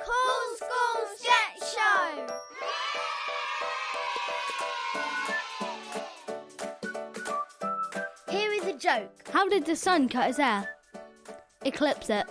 Cool School Sketch Show! Here is a joke. How did the sun cut his hair? Eclipse it.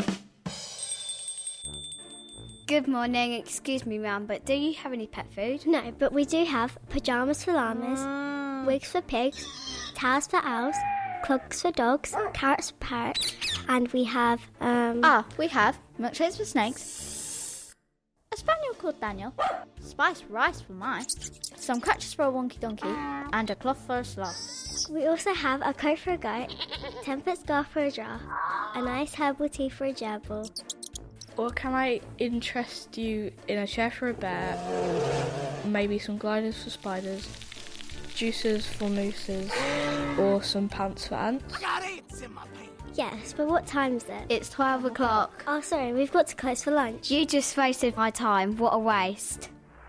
Good morning, excuse me ma'am, but do you have any pet food? No, but we do have pyjamas for llamas, wigs for pigs, towels for owls, clogs for dogs, carrots for parrots, and we have, We have milkshakes for snakes, a spaniel called Daniel, spiced rice for mice, some crutches for a wonky donkey, and a cloth for a sloth. we also have a coat for a goat, 10-foot scarf for a giraffe, a nice herbal tea for a gerbil. Or can I interest you in a chair for a bear, maybe some gliders for spiders, juicers for mooses, or some pants for ants? Yes, but what time is it? It's 12 o'clock. Oh, sorry, we've got to close for lunch. You just wasted my time. What a waste.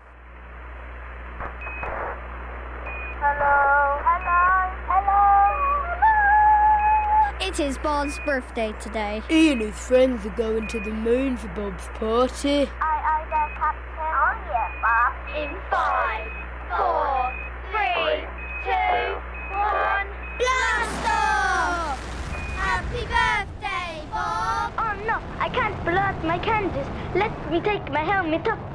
It is Bob's birthday today. He and his friends are going to the moon for Bob's party. Aye, there, Captain. On your mark. In 5, 4, 3, 2, 1. Blast off! Happy birthday, Bob! Oh no, I can't blow out my candles. Let me take my helmet off.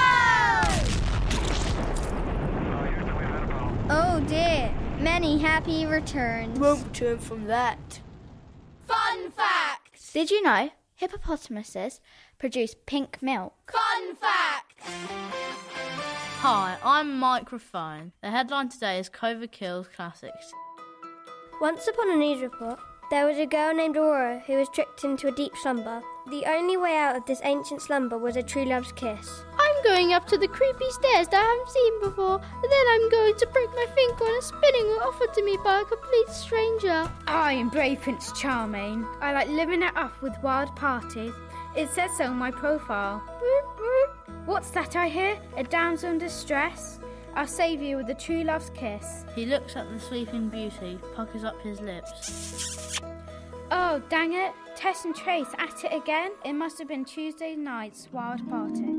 Oh dear. Many happy returns. Won't return from that. Fun fact! Did you know hippopotamuses produce pink milk? Fun fact! Hi, I'm Microphone. The headline today is COVID kills classics. Once upon a news report, there was a girl named Aurora who was tricked into a deep slumber. The only way out of this ancient slumber was a true love's kiss. I'm going up to the creepy stairs that I haven't seen before, and then I'm going to break my finger on a spinning wheel offered to me by a complete stranger. I am Brave Prince Charming. I like living it up with wild parties. It says so on my profile. What's that I hear? A damsel in distress? I'll save you with a true love's kiss. He looks at the sleeping beauty, puckers up his lips. Oh, dang it. Tess and Trace at it again? It must have been Tuesday night's wild party.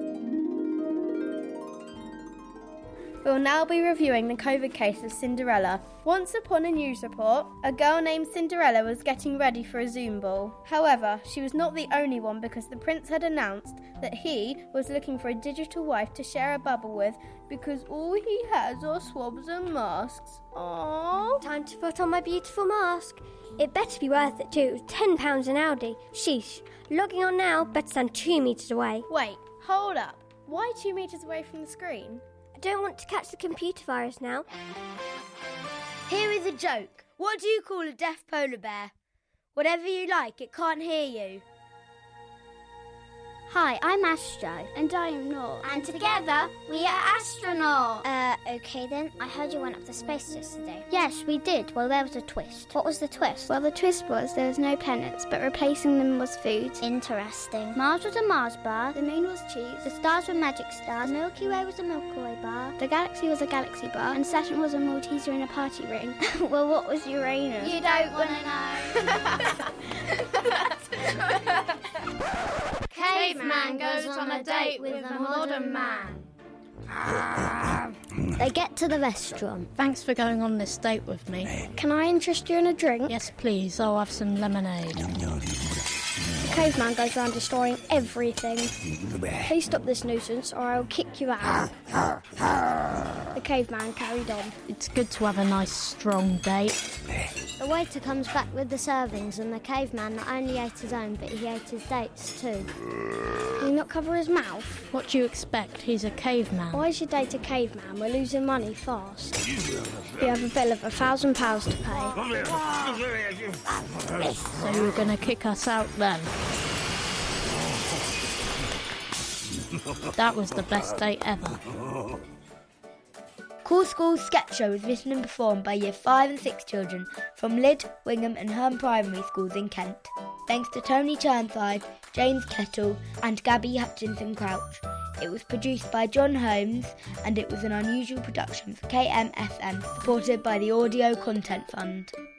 We'll now be reviewing the COVID case of Cinderella. Once upon a news report, a girl named Cinderella was getting ready for a Zoom ball. However, she was not the only one because the prince had announced that he was looking for a digital wife to share a bubble with because all he has are swabs and masks. Aww. Time to put on my beautiful mask. It better be worth it too. £10 an Audi. Sheesh. Logging on now, better stand 2 metres away. Wait, hold up. Why 2 metres away from the screen? I don't want to catch the computer virus now. Here is a joke. What do you call a deaf polar bear? Whatever you like, it can't hear you. Hi, I'm Astro. And I am not. And together, we are astronauts. Okay then. I heard you went up to space yesterday. Yes, we did. Well, there was a twist. What was the twist? Well, the twist was there was no planets, but replacing them was food. Interesting. Mars was a Mars bar. The moon was cheese. The stars were magic stars. The Milky Way was a Milky Way bar. The galaxy was a galaxy bar. And Saturn was a Malteser in a party ring. Well, what was Uranus? You don't want to know. Caveman goes on a date with a modern man. They get to the restaurant. Thanks for going on this date with me. Can I interest you in a drink? Yes, please. I'll have some lemonade. The caveman goes around destroying everything. Please stop this nuisance or I'll kick you out. The caveman carried on. It's good to have a nice, strong date. The waiter comes back with the servings and the caveman not only ate his own, but he ate his dates too. Can he not cover his mouth? What do you expect? He's a caveman. Why should date a caveman? We're losing money fast. We have a bill of £1,000 to pay. So you're going to kick us out then? That was the best date ever. Cool School Sketch Show is written and performed by Year 5 and 6 children from Lydd, Wingham and Herne Primary Schools in Kent. Thanks to Tony Churnside, James Kettle and Gabby Hutchinson Crouch. It was produced by John Holmes and it was an unusual production for KMFM, supported by the Audio Content Fund.